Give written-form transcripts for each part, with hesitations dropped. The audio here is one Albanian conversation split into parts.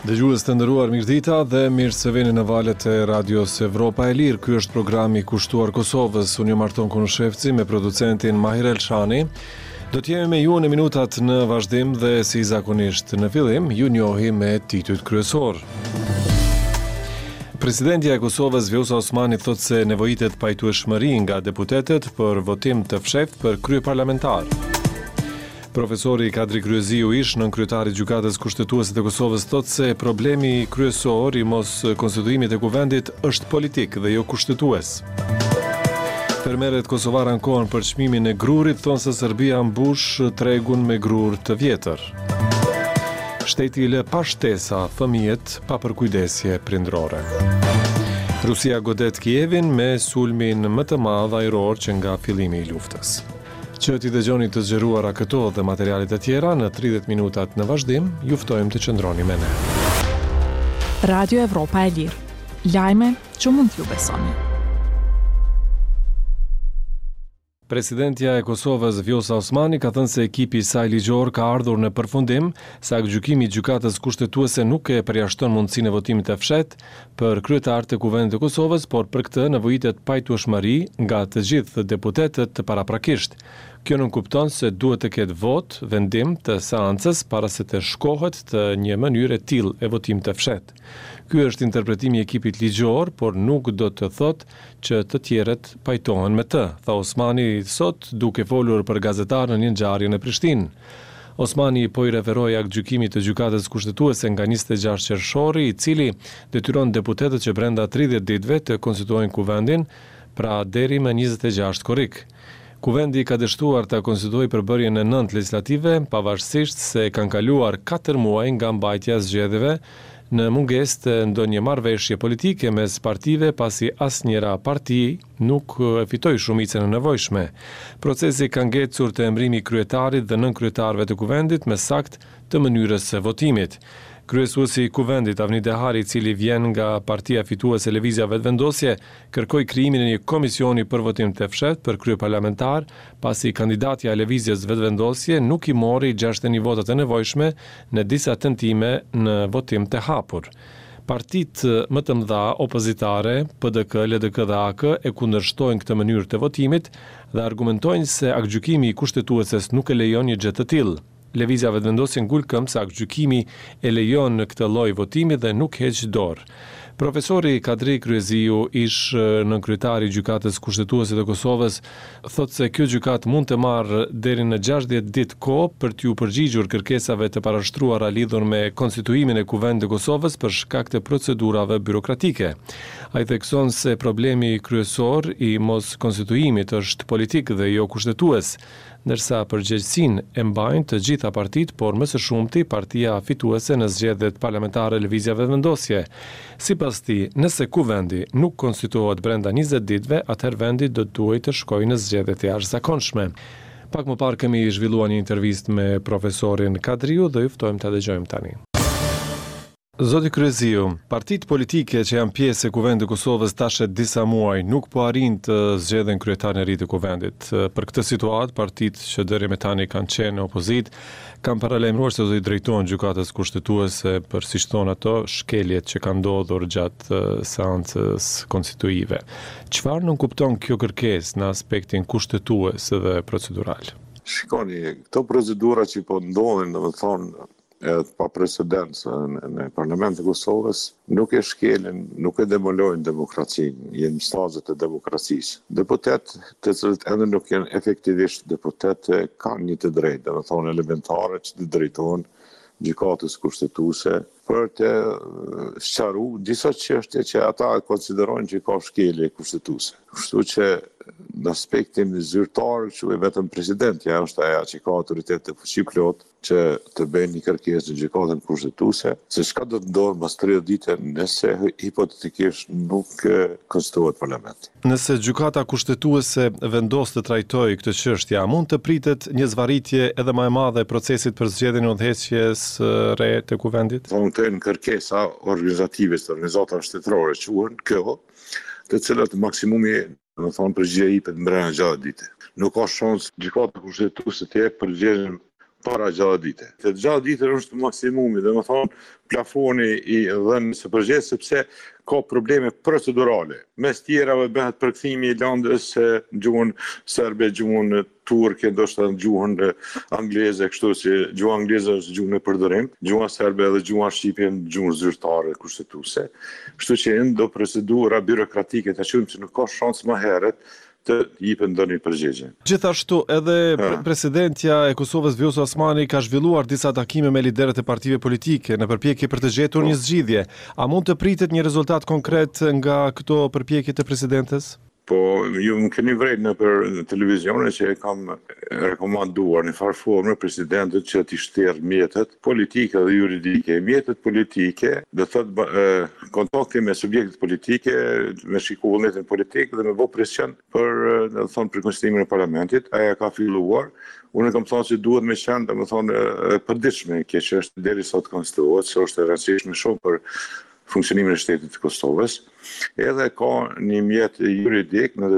Dëgjues të nderuar, mirëdita dhe mirë se vini në valët e Radios Evropa e Lirë. Ky është programi kushtuar Kosovës. Unë jam Arton Konushevci me producentin Mahir Elshani. Do të jemi me ju në minutat në vazhdim dhe si zakonisht në fillim ju njohi me titujt kryesor. Presidentja e Kosovës Vjosa Osmani thotë se nevojitet pajtueshmëri nga deputetët për votim të fshehtë për kryeparlamentar. Profesori Kadri Kryeziu ish nënkryetari i Gjykatës Kushtetuese të Kosovës thotë se problemi kryesor i mos konstituimit të kuvendit është politik dhe jo kushtetues. Fermerët kosovar ankohen për çmimin e grurit, thonë se Serbia mbush tregun me grur të vjetër. Shteti lë pa shtesa fëmijët pa përkujdesje prindrore. Rusia godet Kievin me sulmin më të madh ajror që nga fillimi i luftës. Që t'i dëgjoni të zgjeruara këto dhe materialet e tjera në 30 minutat në vazhdim, ju ftojmë të qëndroni me ne. Radio Evropa e Lirë. Lajme që mund t'ju besoni. Presidentja e Kosovës Vjosa Osmani ka thënë se ekipi i saj ligjor ka ardhur në përfundim, sa gjykimi i Gjykatës Kushtetuese nuk e përjashton mundësinë e votimit të fshehtë për kryetarët e Kuvendit të Kosovës, por për këtë nevojitet pajtueshmëri nga të gjithë deputetët të paraprakisht. Kjo nuk kupton se duhet të ketë vot, vendim të seancës para se të shkohet të një mënyrë e tillë e votimit të fshehtë. Ky është interpretimi i ekipit ligjor, por nuk do të thotë që të tjerët pajtohen me të, tha Osmani sot duke folur për gazetarë në një ngjarje në Prishtinë. Osmani po i referoi aktgjykimit të Gjykatës Kushtetuese nga 26 qershori, i cili detyron deputetët që brenda 30 ditëve të konstituojnë kuvendin, pra deri më 26 korrik. Kuvendi ka dështuar të konstituojë përbërjen e 9 legislative, pavarësisht se kanë kaluar 4 muaj nga mbajtja e zgjedhjeve, në mungesë të ndonjë marrëveshje politike mes partive, pasi asnjëra parti nuk e fitoi shumicën e nevojshme. Procesi ka ngecur të emërimi i kryetarit dhe nënkryetarëve të kuvendit me sakt të mënyrës së votimit. Kryesuesi i kuvendit Avni Dehari, i cili vjen nga partia fituese Lëvizja Vetëvendosje, kërkoi krijimin e një komisioni për votim të fshehtë për kryeparlamentar, pasi kandidatja e Lëvizjes Vetëvendosje nuk i mori 61 votat e nevojshme në disa tentime në votim të hapur. Partitë më të mëdha opozitare, PDK, LDK dhe AK, e kundërshtojnë këtë mënyrë të votimit dhe argumentojnë se aktgjykimi i kushtetueses nuk e lejon një gjë të tillë. Lëvizja Vetëvendosje ngul këmbë se aktgjykimi e lejon në këtë lloj votimi dhe nuk heq dorë. Profesori Kadri Kryeziu, ish nënkryetari i Gjykatës Kushtetuese të Kosovës, thotë se kjo gjykatë mund të marrë deri në 60 ditë kohë për t'u përgjigjur kërkesave të parashtruara lidhur me konstituimin e Kuvendit të Kosovës për shkak të procedurave birokratike. Ai thekson se problemi kryesor i mos konstituimit është politik dhe jo kushtetues, ndërsa përgjegjësinë e mbajnë të gjitha partitë, por më së shumti partia fituese në zgjedhjet parlamentare Lëvizja Vetëvendosje. Sipas tij, nëse kuvendi nuk konstituohet brenda 20 ditëve, atëherë vendi do të duhet të shkojë në zgjedhje të jashtëzakonshme. Pak më parë kemi zhvilluar një intervistë me profesorin Kadriu dhe ju ftojmë ta dëgjojmë tani. Zoti Kryeziu, partitë politike që janë pjesë e Kuvendit të Kosovës tash disa muaj nuk po arrin të zgjedhin kryetarin e ri të kuvendit. Për këtë situatë, partitë që deri më tani kanë qenë në opozitë kanë paralajmëruar se do i drejtohen Gjykatës Kushtetuese për, siç thonë ato, shkeljet që kanë ndodhur gjatë seancës konstituive. Çfarë nuk kupton kjo kërkesë në aspektin kushtetues dhe procedural? Shikoni, këto procedura që po ndodhin, domethënë pa precedencë në Parlamentin e Kosovës, nuk e shkelin, nuk e demolojnë demokracinë, jenë stazet e demokracisë. Deputetë të cilët ende nuk janë efektivisht deputetë kanë një të drejtë, domethënë elementare që të drejtohen Gjykatës Kushtetuese për të sqaruar disa çështje që ata konsiderojnë që ka shkelje kushtetuese. Kështu që në aspektin zyrtar, që vetëm presidentja është ajo që ka autoritet të fuqi plot që të bëjnë një kërkesë në Gjykatën Kushtetuese, se çka do të ndodhë pas 30 ditë nëse hipotetikisht nuk konstituohet parlamenti. Nëse Gjykata Kushtetuese vendos të trajtojë këtë çështje, mund të pritet një zvarritje edhe më e madhe e procesit për zgjedhjen e udhëheqjes re të kuvendit? Në kërkesa organizative të organizatave shtetërore quhen kjo, të cilat maksimumi, do të thonë, përgjigjja jepet brenda 60 ditë. Nuk ka shans Gjykata Kushtetuese të jep përgjigjen para gjatë dite. Gjatë dite është maksimumi, dhe më thonë plafoni i dhënës së përgjithshme sepse ka probleme procedurale. Mes tjerave bëhet përkthimi i landës gjuhën serbe, gjuhën turke, ndoshta gjuhën angleze, kështu si gjuha angleze është gjuhën e përdorim, gjuha serbe dhe gjuha shqipe gjuhën zyrtare kushtetuese. Kështu që do procedura birokratike të quajmë që nuk ka shans më herët të jepën ndonjë përgjigje. Gjithashtu edhe presidentja e Kosovës Vjosa Osmani ka zhvilluar disa takime me liderët e partive politike në përpjekje për të gjetur një zgjidhje. A mund të pritet një rezultat konkret nga këto përpjekje të presidentes? Po, ju më keni vrejt në për televizione që e kam rekomanduar në farë formë presidentit që t'i shterë mjetet politike dhe juridike. Mjetet politike dhe thot kontakti me subjektet politike, me shiku vullnetin politik dhe me bo presion për konstituimin e parlamentit. Aja ka filluar. Unë kam thonë që duhet me qenë, dhe më thonë, përditshme kjo që është deri sot konstituohet, që është e rëndësishme shumë për funksionimin e shtetit të Kosovës. Edhe ka një mjet juridik në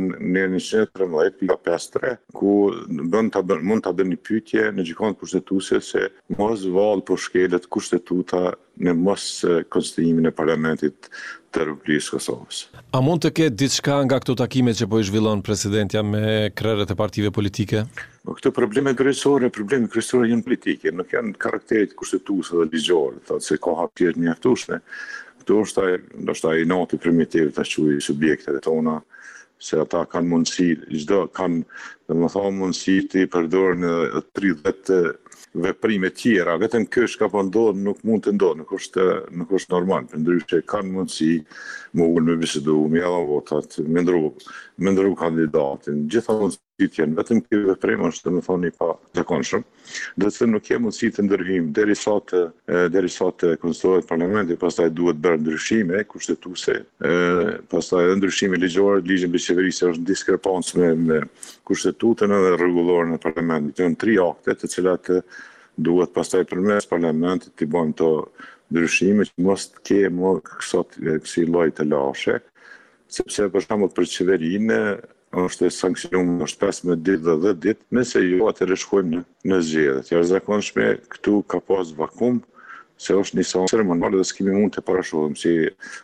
113.53 ku mund ta bëni pyetje në gjykatën kushtetuese se mos vallë po shkelet kushtetuta në mos konstituimin e parlamentit të Republikës Kosovës. A mund të ketë diçka nga këto takime që po i zhvillon presidentja me krerët e partive politike? Këto probleme kryesore janë politike, nuk janë karakterit kushtetuese dhe ligjor, thotë se ka hapësirë të mjaftueshme. Këto është ai noti primitiv të quaj subjektet tona, se ata kanë mundësi, çdo kanë, domethënë mundësi të përdorin 30 veprime tjera, vetëm kjo që ka po ndodhë nuk mund të ndodhë, nuk është normal, përndryshe kanë mundësi më ullë me bisedu, me jadha votat, me ndru kandidatin, gjitha mundësit janë, vetëm kjo veprim është të më thoni pa zakonshëm, dhe të nuk ke mundësi të ndërhim, deri sa të konstituohet parlamenti, pastaj duhet bërë ndryshime kushtetuese, pastaj edhe ndryshime ligjore, ligjin mbi qeverisje është në diskrepancë me kushtetutën edhe rregulloren e parlamentit. Janë 3 akte të cilat duhet pastaj përmes parlamentit të bëjmë to ndryshime që mos të kemë kësi lloj të lashe, sepse për shembull për qeverinë është sankcionuar është 15 ditë dhe 10 ditë, nëse jo atëherë shkojmë në zgjedhje. Jashtëzakonshme këtu ka pas vakum, se është një sonë ceremonale dhe s'kemi mund të parashikohim si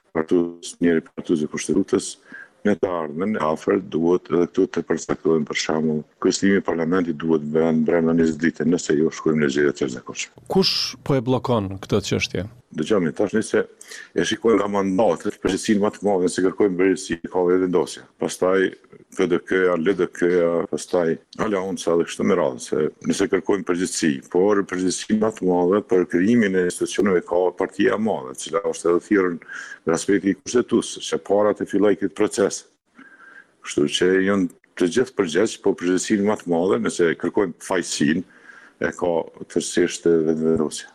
partues e kushtetutës në të ardhmen afër duhet edhe këtu të përcaktohen për shembull kuestimi i parlamentit duhet bëhen brenda 20 ditë nëse jo shkojmë në zgjedhje të jashtëzakonshme. Kush po e bllokon këtë çështje? Dëgjoni, tash nëse e shikojmë nga mandatet, përgjegjësinë më të madhe se kërkojmë bërësi, ka edhe vendosja. Pastaj PDK-ja, LDK-ja, pastaj Aleanca dhe kështu me radhë, se nëse kërkojmë përgjegjësi, por përgjegjësinë më të madhe për krijimin e institucioneve ka partia e madhe, e cila është edhe thirrur në aspekti kushtetues, që para të fillojë këtë proces. Kështu që janë të gjithë përgjegjës, po përgjegjësinë më të madhe, nëse kërkojmë fajësinë, e ka tërësisht vendosja.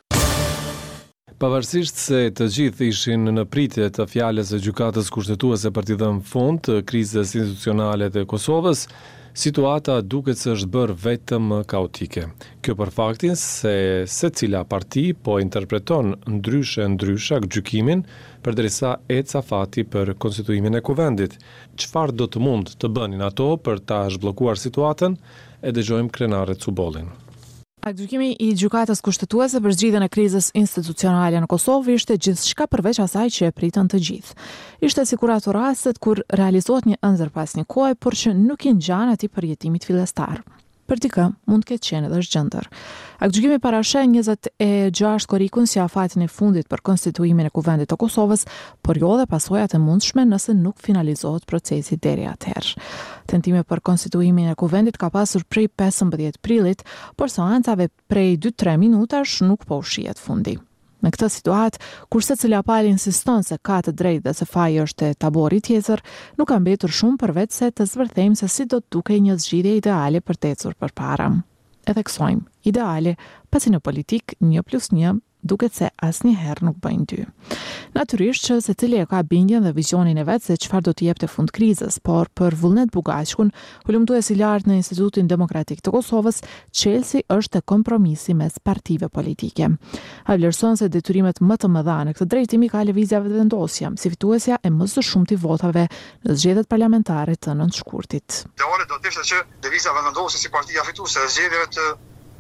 Pavarësisht se të gjithë ishin në pritje të fjalës së gjykatës kushtetuese për t'i dhënë fund të krizës institucionale të Kosovës, situata duket se është bërë vetëm kaotike. Kjo për faktin se secila parti po interpreton ndryshe gjykimin përderisa ecë afati për konstituimin e kuvendit. Çfarë do të mund të bënin ato për ta zhbllokuar situatën? E dëgjojmë krenaret Cubollin. Gjykimi i gjykatës kushtetuese për zgjidhjen e krizës institucionale në Kosovë ishte gjithçka përveç asaj që e pritën të gjithë. Ishte sikur ato rastet kur realizohet një ëndër pas një kohe, por që nuk i ngjan atij përjetimit fillestar. Për dikë mund të ketë qenë edhe zgjendër. Gjykimi parasheh 26 korrikun si afatin e fundit për konstituimin e kuvendit të Kosovës, por jo dhe pasojat e mundshme nëse nuk finalizohet procesi deri atëherë. Tentime për konstituimin e kuvendit ka pasur prej 15 prillit, por seancave prej 2-3 minutash nuk po shihet fundi. Në këtë situatë, kur secila palë insiston se ka të drejtë dhe se faji është e tabori tjetër, nuk ka mbetur shumë përveç se të zvërthejmë se si do të dukej një zgjidhje ideale për të ecur përpara. E theksojmë, ideale, pasi në politik 1+1 duket se asnjëherë nuk bëjnë 2. Natyrisht që secili e ka bindjen dhe vizionin e vet se çfarë do të jepte fund krizës, por për Vullnet Bugashkun, hulumtues i lartë në Institutin Demokratik të Kosovës, çelësi është kompromisi mes partive politike. Ai vlerëson se detyrimet më të mëdha në këtë drejtim i ka lëvizja vendosja, si fituesja e më së shumti votave në zgjedhjet parlamentare të nëntshkurtit. Ideale do të ishte që lëvizja vendosja si partia fituese e zgjedhjeve të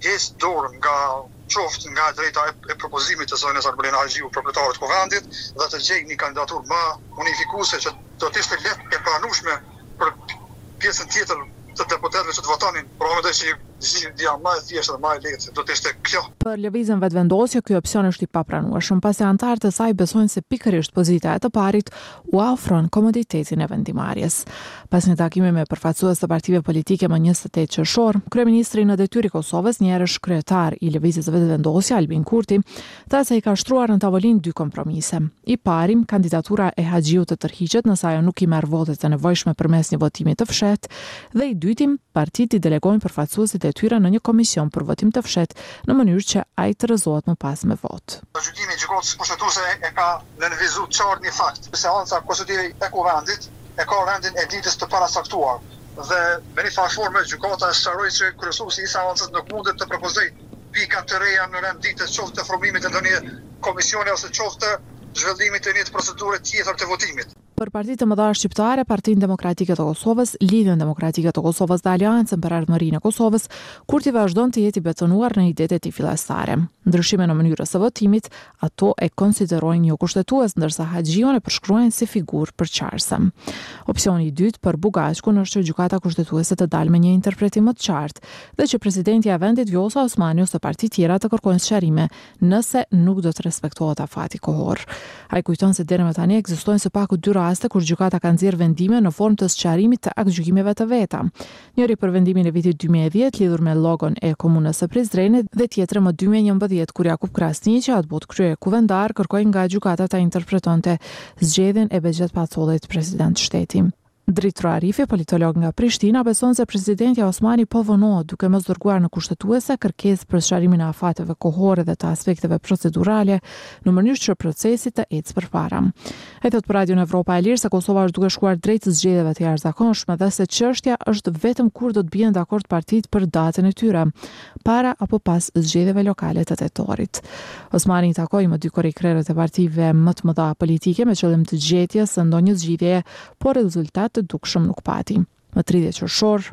heq dorën nga qoftë nga drejta e propozimit të zonës Arbolena Haxhiu proprietarët të kuvendit dhe të gjejnë një kandidaturë më unifikuese që do të ishte lehtë e pranueshme për pjesën tjetër të deputetëve që të votonin, por mendoj që zgjidhja më e thjeshtë dhe më e lehtë do të ishte kjo. Për lëvizjen vetëvendosje, ky opsion është i papranueshëm, pasi anëtarët e saj besojnë se pikërisht pozita e të parit u ofron komoditetin e vendimarrjes. Pas një takimi me përfaqësues të partive politike më 28 qershor, kryeministri në detyrë i Kosovës, një herësh kryetar i lëvizjes së vetëvendosje, Albin Kurti, tha se i ka shtruar në tavolinë dy kompromise. I pari, kandidatura e Haxhiut të tërhiqet nëse ajo nuk i merr votet e nevojshme përmes një votimi të fshehtë, dhe i dyti, partitë i delegojnë përfaqësuesit e tyre në një komision për votim të fshehtë në mënyrë që ai të rrezohet më pas me votë. Gjykimi i gjykatës kushtetuese e ka nënvizuar qartë një fakt. Seanca konstitutive e kuvendit e ka rendin e ditës të parasaktuar dhe me një farë forme gjykata e sqaroi se kryesuesi i seancës nuk mundet të propozoj pika të reja në rend ditës qoftë të formimit të ndonjë komisioni ose qoftë zhvillimit të një procedure tjetër të votimit. Për partitë të mëdha shqiptare, Partinë Demokratike të Kosovës, Lidhjen Demokratike të Kosovës dhe Aleancën për Ardhmërinë e Kosovës, Kurti vazhdon të jetë i betonuar në idetë e tij fillestare. Ndryshime në mënyrën e votimit, ato e konsiderojnë jo kushtetues, ndërsa Haxhiun e përshkruajnë si figurë përqarëse. Opsioni i dytë për Bugaçkun është që gjykata kushtetuese të dalë me një interpretim më të qartë dhe që presidenti i vendit Vjosa Osmani ose parti tjera të kërkojnë sqarime nëse nuk do të respektohet afati kohor. Ai kujton se deri më tani ekzistojnë së paku dy raste kur gjykata ka nxjerrë vendime në formë të sqarimit të aktgjykimeve të veta. Njëri për vendimin e vitit 2010 lidhur me logon e komunës së Prizrenit dhe tjetri më 2011 kur Jakub Krasni, që atë botë krye kuvendar, kërkoi nga gjykata ta interpretonte zgjedhjen e Bexhet Pacollit president shteti. Dritro Arifi, politolog nga Prishtina, beson se presidenti Osmani po vonohet duke mos dërguar në kushtetuese kërkesë për sqarimin e afateve kohore dhe të aspekteve procedurale në mënyrë që procesi të ecë përpara. Ai thot për Radion Evropa e Lirë se Kosova është duke shkuar drejt zgjedhjeve të jashtëzakonshme dhe se çështja është vetëm kur do të bien dakord partitë për datën e tyre, para apo pas zgjedhjeve lokale të tetorit. Osmani takoi më dy korrikrerët e partive më të mëdha politike me qëllim të gjetjes së ndonjë zgjidhjeje, por rezultat të dukshëm nuk pati. Më 30 qershor,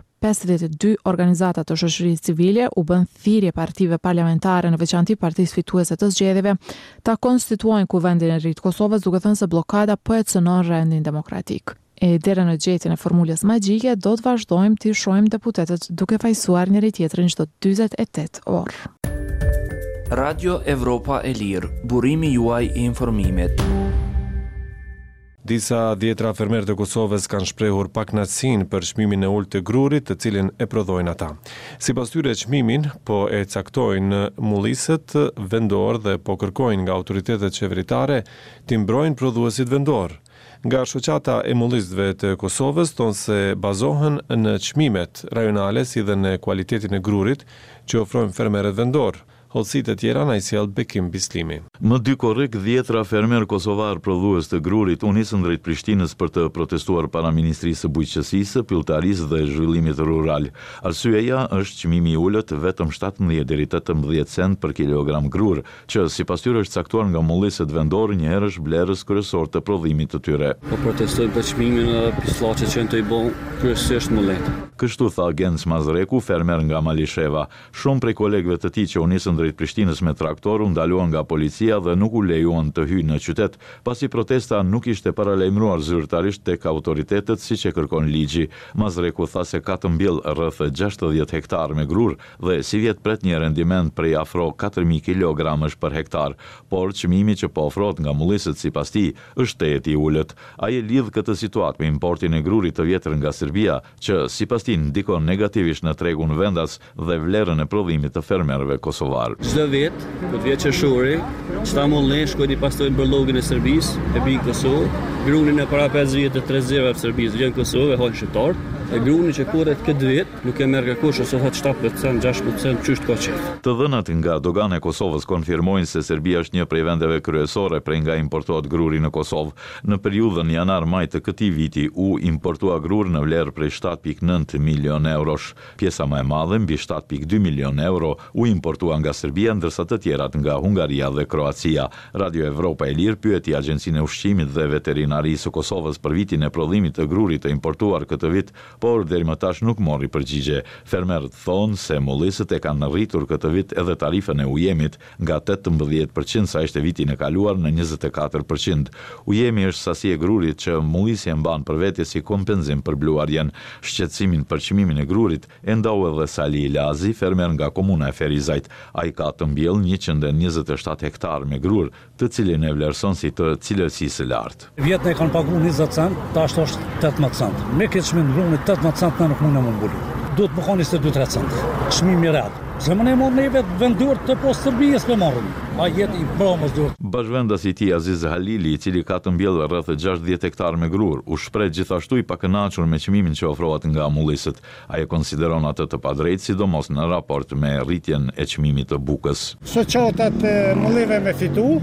52 organizata të shoqërisë civile u bën thirrje partive parlamentare, në veçanti partisë fituese të zgjedhjeve, ta konstituojnë Kuvendin e Ri të Kosovës, duke thënë se bllokada po e cënon rendin demokratik. E deri në gjetjen e formulës magjike do të vazhdojmë të shohim deputetët duke fajsuar njëri tjetrin çdo 48 orë. Radio Evropa e Lirë, burimi juaj i informimit. Disa dhjetra fermerë të Kosovës kanë shprehur pakënaqësinë për çmimin e ulët të grurit, të cilin e prodhojnë ata. Sipas tyre, çmimin po e caktojnë mullisët vendor dhe po kërkojnë nga autoritetet qeveritare të mbrojnë prodhuesit vendor. Nga shoqata e mullisëve të Kosovës thonë se bazohen në çmimet rajonale si dhe në cilësinë e grurit që ofrojnë fermerët vendor. Hollësitë e tjera na i sjell Bekim Bislimi. Më dy korrik, dhjetra fermer kosovar prodhues të grurit u nisën drejt Prishtinës për të protestuar para Ministrisë së Bujqësisë, Pylltarisë dhe Zhvillimit Rural. Arsyeja është çmimi i ulët vetëm 17 deri 18 cent për kilogram grur, që sipas tyre është caktuar nga mullisët vendor një herësh blerës kryesor të prodhimit të tyre. Po protestojnë për çmimin e pislaqe që të i bën kryesisht mullet. Kështu tha Gens Mazreku, fermer nga Malisheva. Shumë prej kolegëve të tij që u nisën drejt Prishtinës me traktor u ndaluan nga policia dhe nuk u lejuan të hyjnë në qytet, pasi protesta nuk ishte paralajmëruar zyrtarisht tek autoritetet siç e kërkon ligji. Mazreku tha se ka të mbjell rreth 60 hektar me grur dhe si vjet pret një rendiment prej afro 4000 kilogramësh për hektar, por çmimi që po ofrohet nga mullisët sipas tij është tehet i ulët. Ai e lidh këtë situatë me importin e grurit të vjetër nga Serbia, që sipas tij ndikon negativisht në tregun vendas dhe vlerën e prodhimit të fermerëve kosovar. Çdo vit, këtë vjet qershori, çta mullë shkojnë i pastojnë bërllogën e Serbisë, e bijnë Kosovë, grunin e para 5 vjet të 30 të Serbisë vjen Kosovë, hon shqiptar. E gruni që kurret këtë vit nuk e merr kërkush ose thot 7%, 6% çështë ka qef. Të dhënat nga dogana e Kosovës konfirmojnë se Serbia është një prej vendeve kryesore prej nga importohet gruri në Kosovë. Në periudhën janar-maj të këtij viti u importua grur në vlerë prej 7.9 milion eurosh. Pjesa më e madhe, mbi 7.2 milion euro, u importua nga Serbia, ndërsa të tjerat nga Hungaria dhe Kroacia. Radio Evropa e Lirë pyeti Agjencinë e Ushqimit dhe Veterinarisë së Kosovës për vitin e prodhimit të grurit të importuar këtë vit, por deri më tash nuk mori përgjigje. Fermerët thonë se mullisët e kanë rritur këtë vit edhe tarifën e ujemit nga 18% sa ishte vitin e kaluar në 24%. Ujemi është sasi e grurit që mullisi e mban për vete si kompenzim për bluarjen. Shqetësimin për çmimin e grurit e ndau edhe Sali Ilazi, fermer nga komuna e Ferizajt. Ai ka të mbjell 127 hektar me grur, të cilin e vlerëson si të cilësisë lartë. Vjetën e kanë pagu 20 cent, tash është 18 cent. Me këtë çmim grumit 18 cent në nuk mund më mbuli. Duhet më kanë 22-23 cent. Çmimi i rad. Se më ne morë në vetë vendur të postë Serbisë për marrën. A jetë i bromës dur. Bashkëvendasi i tij Aziz Halili, i cili ka të mbjellë rreth 60 hektar me grur, u shpreh gjithashtu i pakënaqur me çmimin që ofrohet nga mullisët. Ai e konsideron atë të padrejtë, sidomos në raport me rritjen e çmimit të bukës. Shoqatat mullive me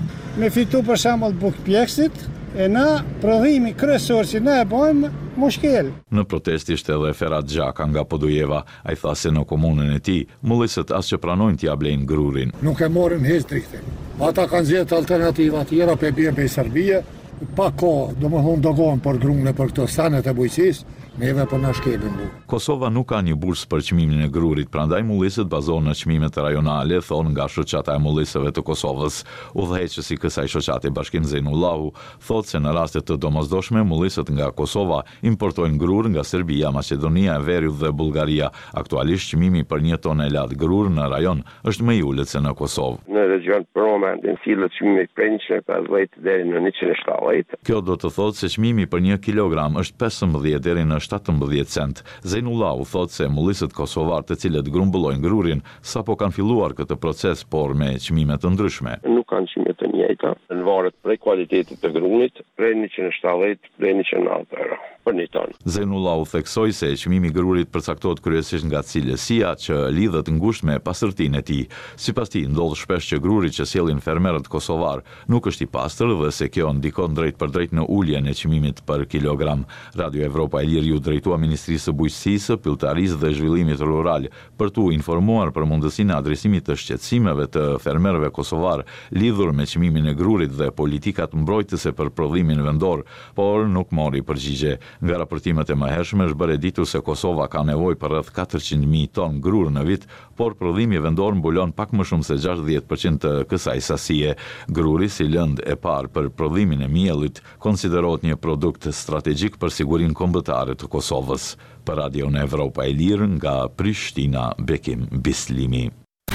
fitu për shembull bukë pjekësit, e na prodhimi kryesor që ne e bëjmë mushkel. Në protest ishte edhe Ferhat Xhaka nga Podujeva. Ai tha se në komunën e tij mullisët as që pranojnë t'ia blejnë grurin. Nuk e morën hiç drejtë. Ata kanë zgjedhur alternativa tjera për bie me Serbia, pa kohë, domethënë dogon për grunë për këto stanet e bujqisë. Neve për na shkelin bu. Kosova nuk ka një bursë për çmimin e grurit, prandaj mullisët bazohen në çmimet rajonale, thonë nga shoqata e mullisëve të Kosovës. Udhëheqësi i kësaj shoqate Bashkim Zejnullahu thotë se në raste të domosdoshme mullisët nga Kosova importojnë grur nga Serbia, Maqedonia e Veriut dhe Bullgaria. Aktualisht çmimi për 1 tonë lart grur në rajon është më i ulët se në Kosovë. Në region për momentin sillet çmimi prej 150 deri në 170. Kjo do të thotë se çmimi për 1 kilogram është 15 deri në 17 cent. Zejnullahu thotë se mullisët kosovar të cilët grumbullojnë grurin sapo kanë filluar këtë proces, por me çmime të ndryshme. Nuk kanë çmime të njëjta, në varet prej kualitetit të grunit, prej 170 deri 190 euro për 1 tonë. Zejnullahu theksoi se çmimi i grurit përcaktohet kryesisht nga cilësia që lidhet ngushtë me pastërtinë e tij. Sipas tij, ndodh shpesh që gruri që sjellin fermerët kosovar nuk është i pastër dhe se kjo ndikon drejt për drejt në uljen e çmimit për kilogram. Radio Evropa e Lirë u drejtua Ministrisë së Bujqësisë, Pylltarisë dhe Zhvillimit Rural për t'u informuar për mundësinë e adresimit të shqetësimeve të fermerëve kosovar lidhur me çmimin e grurit dhe politikat mbrojtëse për prodhimin vendor, por nuk mori përgjigje. Nga raportimet e mëhershme është bërë ditur se Kosova ka nevojë për rreth 400.000 ton grur në vit, por prodhimi vendor mbulon pak më shumë se 60% të kësaj sasie. Gruri si lëndë e parë për prodhimin e miellit konsiderohet një produkt strategjik për sigurinë kombëtare të Kosovës. Për Radio në Evropa e Lirë nga Prishtina, Bekim Bislimi.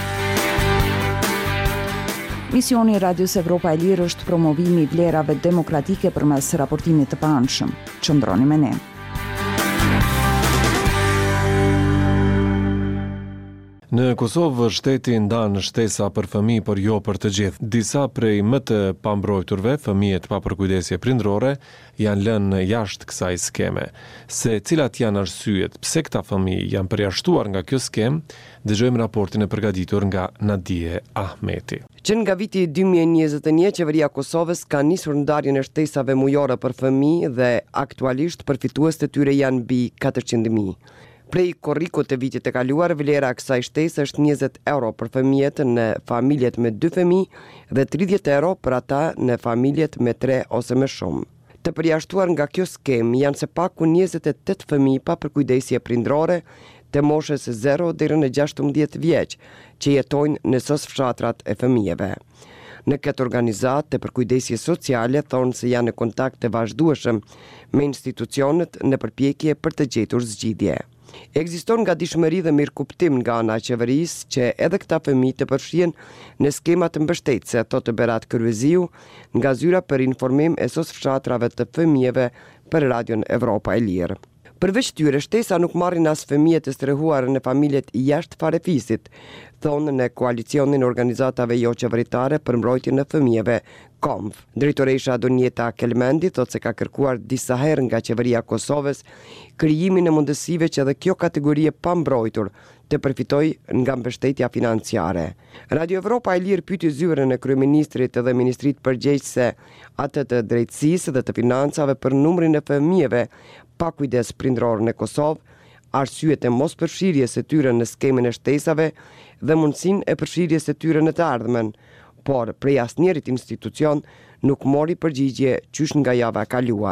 Misioni i Radios Evropa e Lirë është promovimi i vlerave demokratike përmes raportimit të paanshëm. Qëndroni me ne. Në Kosovë, shteti ndan shtesa për fëmijë, por jo për të gjithë. Disa prej më të pambrojturve, fëmijët pa përkujdesje prindrore, janë lënë jashtë kësaj skeme. Se cilat janë arsyet pse këta fëmijë janë përjashtuar nga kjo skemë, dëgjojmë raportin e përgatitur nga Nadije Ahmeti. Që nga viti 2021, qeveria Kosovës ka nisur ndarjen e shtesave mujore për fëmijë dhe aktualisht përfitues të tyre janë mbi 400.000. Prej korrikut të vitit të kaluar, vlera kësaj shtesë është 20 euro për fëmijët në familjet me 2 fëmijë dhe 30 euro për ata në familjet me 3 ose më shumë. Të përjashtuar nga kjo skemë janë se paku 28 fëmijë pa përkujdesje prindrore të moshës 0 deri në 16 vjeç, që jetojnë në sos-fshatrat e fëmijëve. Në këtë organizat të përkujdesje sociale thonë se janë në kontakt të vazhdueshëm me institucionet në përpjekje për të gjetur zgjidhje. Ekziston nga dishmëri dhe mirëkuptim nga ana e qeverisë që edhe këta fëmijë të përfshihen në skema të mbështetëse, thotë Berat Kërveziu nga zyra për informim e sos-fshatrave të fëmijëve për Radion Evropa e Lirë. Përveç tyre, shtesa nuk marrin as fëmijët e strehuar në familjet jashtë farefisit, thonë në koalicionin e organizatave jo qeveritare për mbrojtjen e fëmijëve, KOMF. Drejtoresha Donjeta Kelmendi thotë se ka kërkuar disa herë nga qeveria Kosovës krijimin e mundësive që edhe kjo kategori e pambrojtur të përfitoj nga mbështetja financiare. Radio Evropa e Lirë pyeti zyrën e kryeministrit dhe ministrit përgjegjëse atë të drejtësisë dhe të financave për numrin e fëmijëve pa kujdes prindror në Kosovë, arsyet e mos përfshirjes së tyre në skemën e shtesave dhe mundësinë e përfshirjes së tyre në të ardhmen, por prej asnjërit institucion nuk mori përgjigje qysh nga java e kaluar.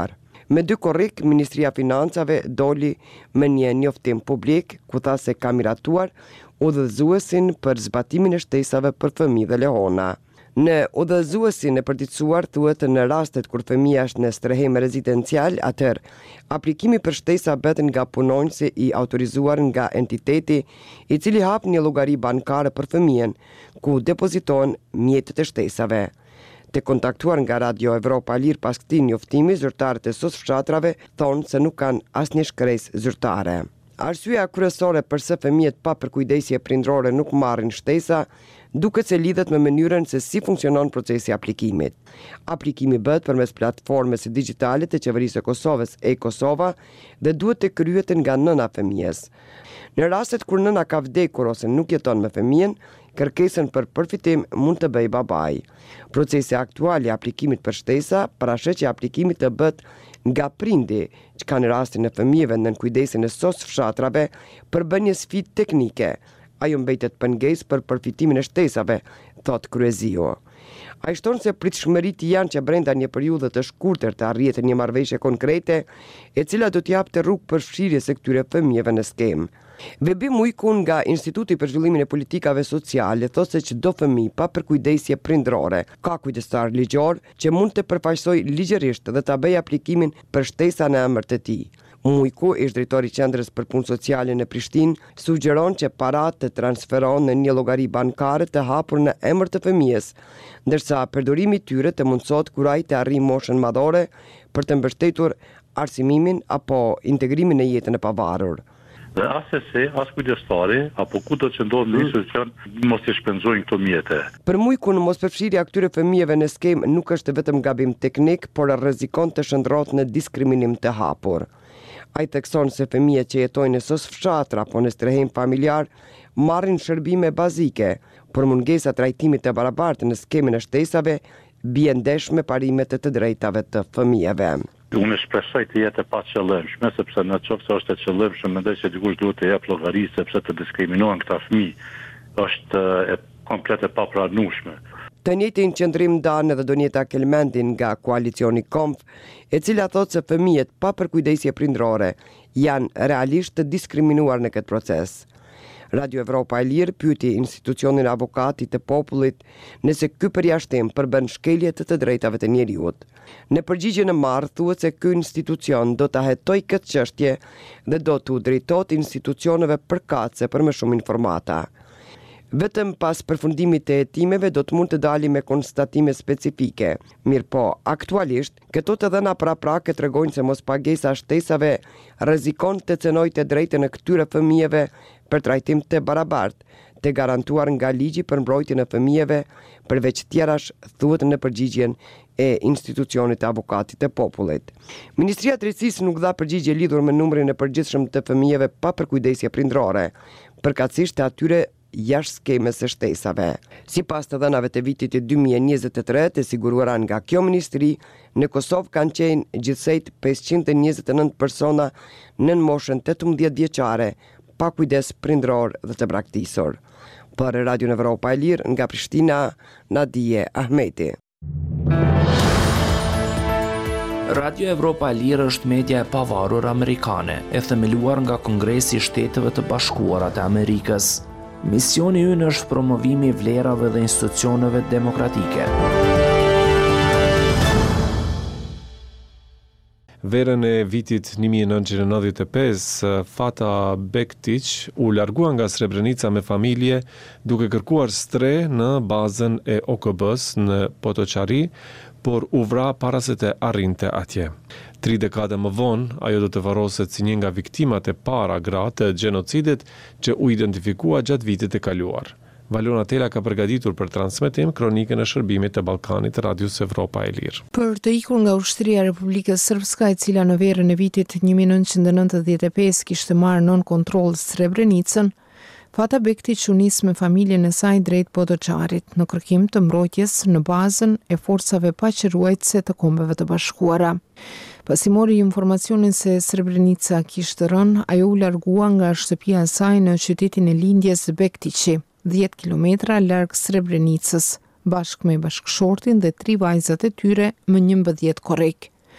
Me 2 korrik, Ministria Financave doli me një njoftim publik, ku tha se ka miratuar udhëzuesin për zbatimin e shtesave për fëmijë dhe lehona. Në udhëzuesin e përditësuar thuhet në rastet kur fëmia është në strehem rezidencial, atëherë aplikimi për shtesa bëhet nga punonjësi i autorizuar nga entiteti i cili hap një llogari bankare për fëmijën, ku depoziton mjetet e shtesave. Të kontaktuar nga Radio Evropa Lir pas këtij njoftimi, zyrtarët e SOS fshatrave thonë se nuk kanë asnjë shkresë zyrtare. Arsyeja kryesore pse fëmijët pa përkujdesje prindrore nuk marrin shtesa duket se lidhet me mënyrën se si funksionon procesi i aplikimit. Aplikimi bëhet përmes platformës digjitale të Qeverisë së Kosovës e-Kosova dhe duhet të kryhet nga nëna e fëmijës. Në rastet kur nëna ka vdekur ose nuk jeton me fëmijën, kërkesën për përfitim mund të bëjë babai. Procesi aktual i aplikimit për shtesa parashet që aplikimi të bëhet nga prindi, që ka në rastin e fëmijëve në kujdesin e SOS fshatrave përbën një sfidë teknike. Ajo mbetet pengesë për përfitimin e shtesave, thot kryeziu. Ai shton se pritshmëritë janë që brenda një periudhe të shkurtër të arrihet një marrëveshje konkrete, e cila do të japte rrugë për fshirjes së këtyre fëmijëve në skemë. Vebim Ujkun nga Instituti për Zhvillimin e Politikave Sociale thotë se çdo fëmijë pa përkujdesje prindrore ka kujdestar ligjor që mund të përfaqësojë ligjërisht dhe ta bëjë aplikimin për shtesa në emër të tij. Mujku, ish drejtori i Qendrës për Punë Sociale në Prishtinë, sugjeron që paratë të transferohen në një llogari bankare të hapur në emër të fëmijës, ndërsa përdorimi i tyre të mundsohet kur ai të arrijë moshën madhore për të mbështetur arsimimin apo integrimin në jetën e pavarur. Dhe as kujdestari, apo kudo që ndodhë në institucion, mos të shpenzojnë këto mjete. Për Mujkun, mospërfshirja këtyre fëmijëve në skemë nuk është vetëm gabim teknik, por rrezikon të shndrohet në diskriminim të hapur. Ai thekson se fëmijët që jetojnë në SOS fshatra apo në strehem familjar marrin shërbime bazike, por mungesa trajtimit të barabartë në skemën e shtesave bie ndesh me parimet e të drejtave të fëmijëve. Unë shpresoj të jetë pa qëllimshme, sepse në qoftë se është e qëllimshme, mendoj se dikush duhet të jap llogari sepse të diskriminohen këta fëmijë është komplet e papranueshme. Të njëjtin qëndrim ndan edhe Donjeta Kelmendin nga koalicioni KOMF, e cila thotë se fëmijët pa përkujdesje prindrore janë realisht të diskriminuar në këtë proces. Radio Evropa e Lirë pyeti institucionin avokatit të popullit nëse ky përjashtim përbën shkelje të drejtave të njeriut. Në përgjigjen e marrë thuhet se ky institucion do ta hetojë këtë çështje dhe do t'u drejtohet institucioneve përkatëse për më shumë informata. Vetëm pas përfundimit të hetimeve do të mund të dali me konstatime specifike. Mirëpo, aktualisht, këto të dhëna praprake tregojnë se mospagesa shtesave rrezikon të cenojë të drejtën e këtyre fëmijëve për trajtim të barabartë, të garantuar nga ligji për mbrojtjen e fëmijëve, përveç tjerash thuhet në përgjigjen e institucionit të avokatit të popullit. Ministria e Drejtësisë nuk dha përgjigje lidhur me numrin e përgjithshëm të fëmijëve pa përkujdesje prindrore, përkatësisht të atyre jashtë skemës së shtesave. Sipas të dhënave të vitit 2023 të siguruara nga kjo ministri, në Kosovë kanë qenë gjithsejt 529 persona nën moshën 18 vjeçare, pa kujdes prindror dhe të braktisur. Për Radio Evropa e Lirë nga Prishtina, Nadije Ahmeti. Radio Evropa e Lirë është media e pavarur amerikane, e themeluar nga Kongresi i Shteteve të Bashkuara të Amerikës. Misioni ynë është promovimi i vlerave dhe institucioneve demokratike. Verën e vitit 1995, Fata Bektic u largua nga Srebrenica me familje duke kërkuar stre në bazën e OKB-s në Potoçari, por u vra para se të arrinte atje. 3 dekade më vonë, ajo do të varroset si një nga viktimat e para gra të gjenocidit që u identifikua gjatë vitit e kaluar. Valona Tela ka përgatitur për transmetim kronikën e shërbimit të Ballkanit të Radios Evropa e Lirë. Për të ikur nga ushtria e Republikës Srpska, e cila në verën e vitit 1995 kishte marrë nën kontroll Srebrenicën, Fata Bektic u nis me familjen e saj drejt Potoçarit në kërkim të mbrojtjes në bazën e forcave paqëruese të Kombeve të Bashkuara. Pasi mori informacionin se Srebrenica kishte rënë, ajo u largua nga shtëpia e saj në qytetin e lindjes Bektiçi, 10 kilometra larg Srebrenicës, bashkë me bashkëshortin dhe 3 vajzat e tyre më 11 korrik.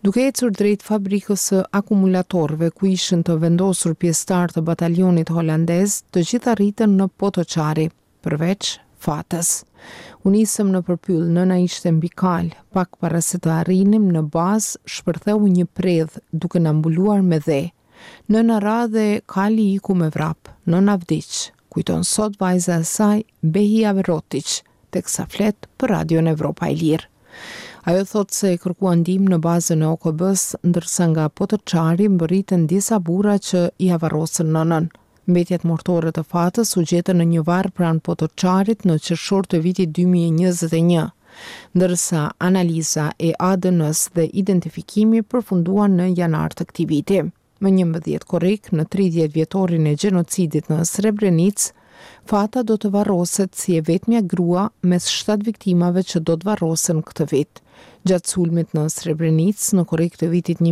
Duke ecur drejt fabrikës së akumulatorëve ku ishin të vendosur pjesëtar të batalionit holandez, të gjitha rritën në Potočari, përveç Fatës. U nisëm në përpyll, nëna ishte mbi kal, pak para se të arrinim në bazë, shpërtheu një predh duke na mbuluar me dhe. Nëna ra dhe kali iku me vrap, nëna vdiq, kujton sot vajza e saj Behia Verotić, teksa flet për Radion Evropa e Lirë. Ajo thot se kërkuan ndihmë në bazën e OKB-s, ndërsa nga Potočari mbërritën disa burra që i avarrosën nënën. Mbetjet mortore të Fatës u gjetën në një varr pranë Potočarit në qershor të vitit 2021, ndërsa analiza e ADN-s dhe identifikimi përfunduan në janar të këtij viti. Më 11 korrik, në 30 vjetorin e gjenocidit në Srebrenicë, Fata do të varroset si e vetmja grua mes 7 viktimave që do të varrosen këtë vit. Gjatë sulmit në Srebrenicë, në korrik të vitit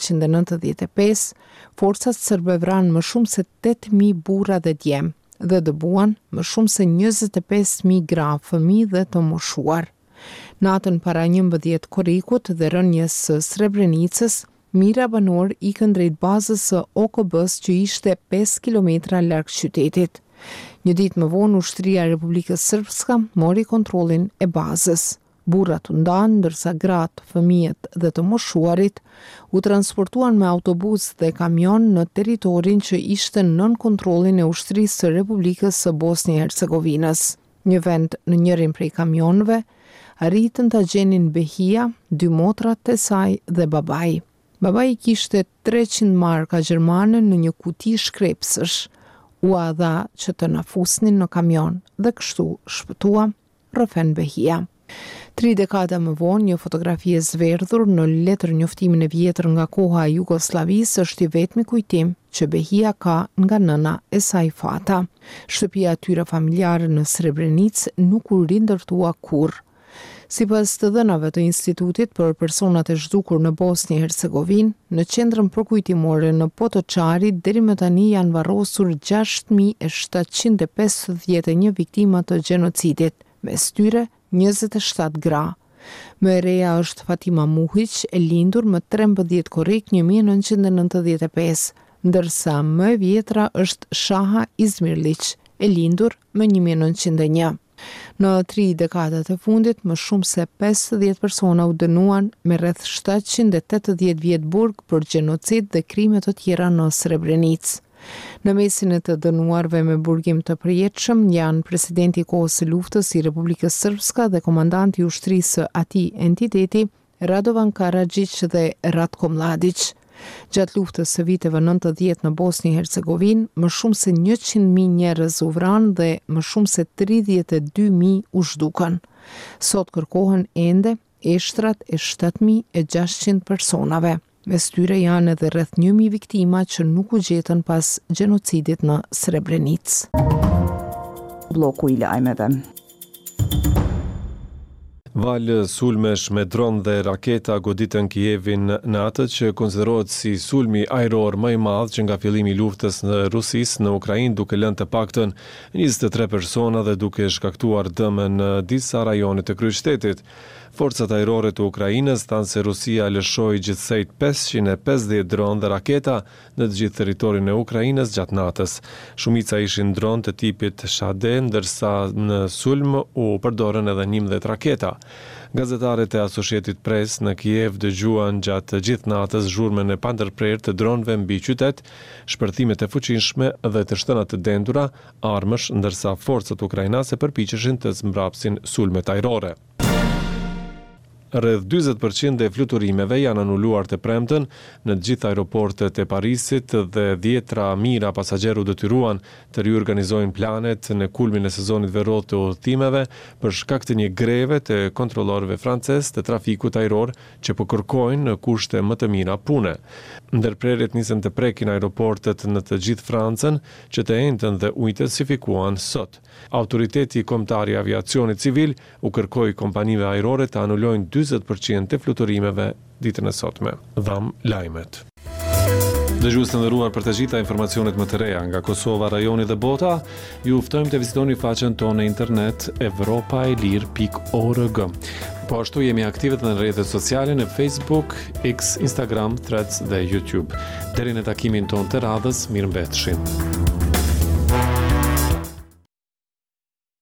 1995, forcat serbe vranë më shumë se 8.000 burra dhe djem dhe dëbuan më shumë se 25.000 gra fëmijë dhe të moshuar. Natën para 11 korrikut dhe rënjes së Srebrenicës, mira banor ikën drejt bazës së OKB-s që ishte 5 kilometra larg qytetit. Një ditë më vonë, ushtria e Republikës Srpska mori kontrollin e bazës. Burrat u ndanë, ndërsa gratë, fëmijët dhe të moshuarit u transportuan me autobus dhe kamion në territorin që ishte nën kontrollin e ushtrisë së Republikës së Bosnjë-Hercegovinës. Një vend në njërin prej kamionëve arritën ta gjenin Behia, 2 motrat e saj dhe babai. Babai kishte 300 marka gjermane në një kuti shkrepsësh. U dha që të na fusnin në kamion dhe kështu shpëtua rrëfen Behia. 3 dekada më vonë, një fotografi e zverdhur në letër njoftimin e vjetër nga koha e Jugosllavisë është i vetmi kujtim që Behia ka nga nëna e saj Fata. Shtëpia e tyre familjare në Srebrenicë nuk u rindërtua kurrë. Sipas të dhënave të Institutit për personat e zhdukur në Bosnjë-Hercegovinë, në qendrën përkujtimore në Potočari deri më tani janë varrosur 6.751 viktima të gjenocidit, mes tyre 27 gra. Më e reja është Fatima Muhić, e lindur më 13 korrik 1995, ndërsa më e vjetra është Shaha Izmirlić, e lindur më 1901. Në 3 dekadat e fundit, më shumë se 50 persona u dënuan me rreth 780 vjet burg për gjenocid dhe krime të tjera në Srebrenicë. Në mesin e të dënuarve me burgim të përjetshëm janë presidenti i kohës së luftës i Republikës Srpska dhe komandanti i ushtrisë së atij entiteti Radovan Karadžić dhe Ratko Mladić. Gjatë luftës së viteve 90 në Bosnjë-Hercegovinë, më shumë se 100.000 njerëz u vranë dhe më shumë se 32.000 u zhdukën. Sot kërkohen ende eshtrat e 7.600 personave. Mes tyre janë edhe rreth 1.000 viktima që nuk u gjetën pas gjenocidit në Srebrenicë. Bloku i lajmeve. Valë sulmesh me dron dhe raketa goditën Kijevin në atë që konsiderohet si sulmi ajror më i madh që nga fillimi i luftës në Rusisë në Ukrainë, duke lënë të paktën 23 persona dhe duke shkaktuar dëme në disa rajone të kryeqytetit. Forcat ajrore të Ukrainës thanë se Rusia lëshoi gjithsejt 550 dronë dhe raketa në të gjithë territorin e Ukrainës gjatë natës. Shumica ishin dronë të tipit Shahde, ndërsa në sulm u përdorën edhe 11 raketa. Gazetarët e Associated Press në Kiev dëgjuan gjatë gjithë natës zhurmën e pandërprerë të dronëve mbi qytet, shpërthimet e fuqishme dhe të shtënat të dendura, armësh, ndërsa forcat ukrainase përpiqeshin të zmbrapsin sulmet ajrore. Rreth 40% e fluturimeve janë anuluar të premten në të gjitha aeroportet e Parisit dhe dhjetra mijëra pasagjerë u detyruan të riorganizojnë planet në kulmin e sezonit veror të udhëtimeve për shkak të një greve të kontrollorëve francez të trafikut ajror që po kërkojnë në kushte më të mira pune. Ndërprerjet nisën të prekin aeroportet në të gjithë Francën që të njëjtën dhe u intensifikuan sot. Autoriteti kombëtar i aviacionit civil u kërkoi kompanive ajrore të anulojnë 40% të fluturimeve ditën e sotme. Dham lajmet. Dëgjues të nderuar, për të gjitha informacionet më të reja nga Kosova, rajoni dhe bota, ju ftojmë të vizitoni faqen tonë në internet evropaelir.org. Po ashtu jemi aktive në rrjetet sociale në Facebook, X, Instagram, Threads dhe YouTube. Deri në takimin ton të radhës, mirëmbëfshim.